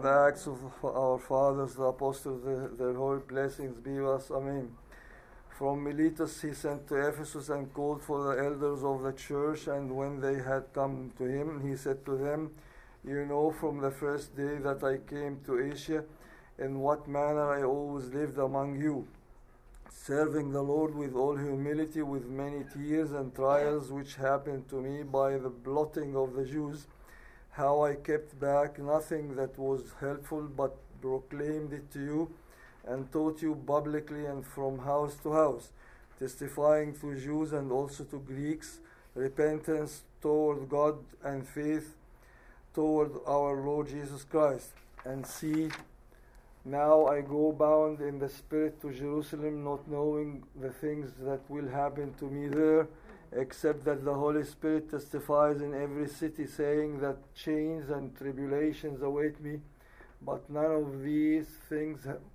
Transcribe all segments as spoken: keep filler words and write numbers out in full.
the Acts of our fathers, the apostles, the, their holy blessings be with us. Amen. From Miletus he sent to Ephesus and called for the elders of the church, and when they had come to him, he said to them, You know from the first day that I came to Asia, in what manner I always lived among you, serving the Lord with all humility, with many tears and trials which happened to me by the plotting of the Jews, how I kept back nothing that was helpful, but proclaimed it to you, and taught you publicly and from house to house, testifying to Jews and also to Greeks, repentance toward God and faith toward our Lord Jesus Christ. And see, now I go bound in the Spirit to Jerusalem, not knowing the things that will happen to me there, except that the Holy Spirit testifies in every city, saying that chains and tribulations await me, but none of these things have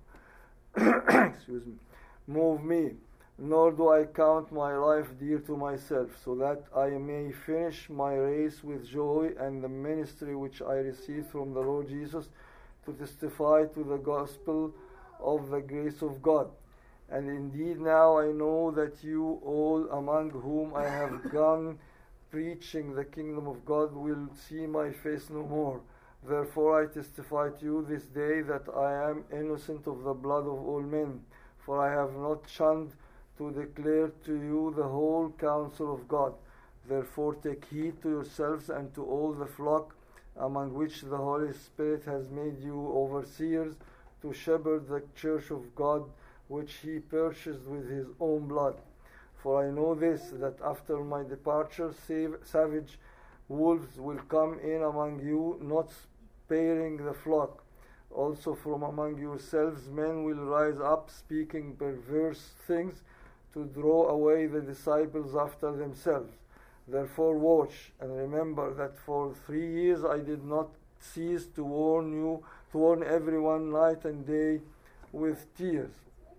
excuse me, move me, nor do I count my life dear to myself, so that I may finish my race with joy and the ministry which I received from the Lord Jesus, to testify to the gospel of the grace of God. And indeed now I know that you all among whom I have gone preaching the kingdom of God will see my face no more. Therefore I testify to you this day that I am innocent of the blood of all men, for I have not shunned to declare to you the whole counsel of God. Therefore take heed to yourselves and to all the flock among which the Holy Spirit has made you overseers, to shepherd the church of God, which he purchased with his own blood. For I know this, that after my departure save, savage wolves will come in among you, not sparing the flock. Also from among yourselves men will rise up, speaking perverse things, to draw away the disciples after themselves. Therefore watch, and remember that for three years I did not cease to warn you, to warn everyone night and day with tears.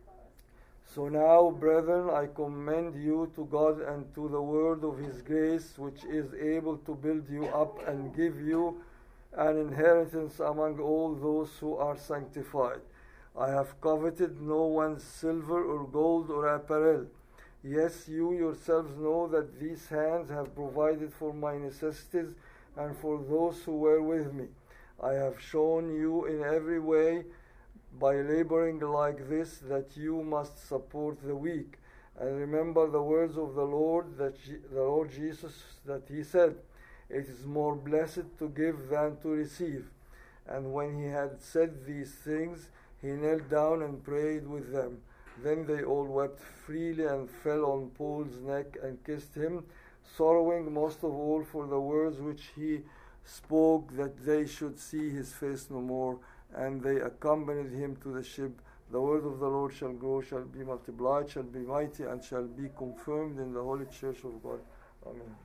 So now, brethren, I commend you to God and to the word of his grace, which is able to build you up and give you an inheritance among all those who are sanctified. I have coveted no one's silver or gold or apparel. Yes, you yourselves know that these hands have provided for my necessities and for those who were with me. I have shown you in every way, by laboring like this, that you must support the weak. And remember the words of the Lord, that the Lord Jesus, that he said, It is more blessed to give than to receive. And when he had said these things, he knelt down and prayed with them. Then they all wept freely and fell on Paul's neck and kissed him, sorrowing most of all for the words which he spoke, that they should see his face no more. And they accompanied him to the ship. The word of the Lord shall grow, shall be multiplied, shall be mighty, and shall be confirmed in the holy church of God. Amen.